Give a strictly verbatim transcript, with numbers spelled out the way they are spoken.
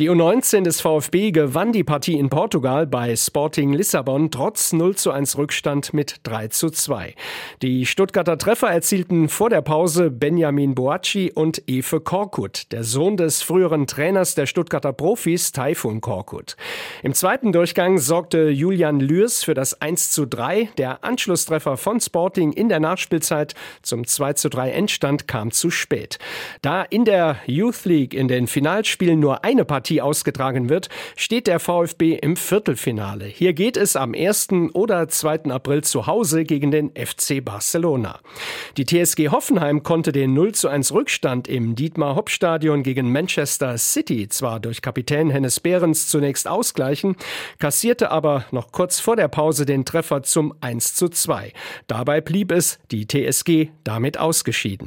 Die U neunzehn des VfB gewann die Partie in Portugal bei Sporting Lissabon trotz null zu eins Rückstand mit drei zu zwei. Die Stuttgarter Treffer erzielten vor der Pause Benjamin Boakci und Efe Korkut, der Sohn des früheren Trainers der Stuttgarter Profis Tayfun Korkut. Im zweiten Durchgang sorgte Julian Lührs für das eins zu drei. Der Anschlusstreffer von Sporting in der Nachspielzeit zum zwei zu drei Endstand kam zu spät. Da in der Youth League in den Finalspielen nur eine Partie ausgetragen wird, steht der VfB im Viertelfinale. Hier geht es am ersten oder zweiten April zu Hause gegen den F C Barcelona. Die T S G Hoffenheim konnte den null zu eins Rückstand im Dietmar-Hopp-Stadion gegen Manchester City zwar durch Kapitän Hennes Behrens zunächst ausgleichen, kassierte aber noch kurz vor der Pause den Treffer zum eins zu zwei. Dabei blieb es, die T S G damit ausgeschieden.